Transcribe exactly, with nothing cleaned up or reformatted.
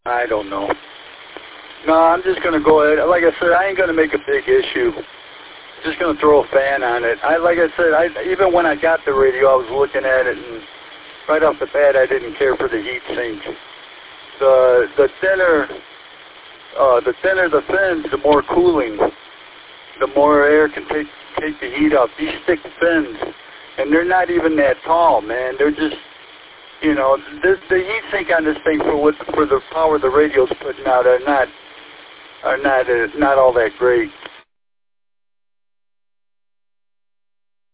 I don't know. No, I'm just going to go ahead. Like I said, I ain't going to make a big issue. Just going to throw a fan on it. I Like I said, I, even when I got the radio, I was looking at it, and right off the bat, I didn't care for the heat sink. The the thinner, uh, the thinner the fins, the more cooling, the more air can take take the heat up. These thick fins, and they're not even that tall, man. They're just, you know, the, the heat sink on this thing for what for the power the radio's putting out are not are not uh, not all that great.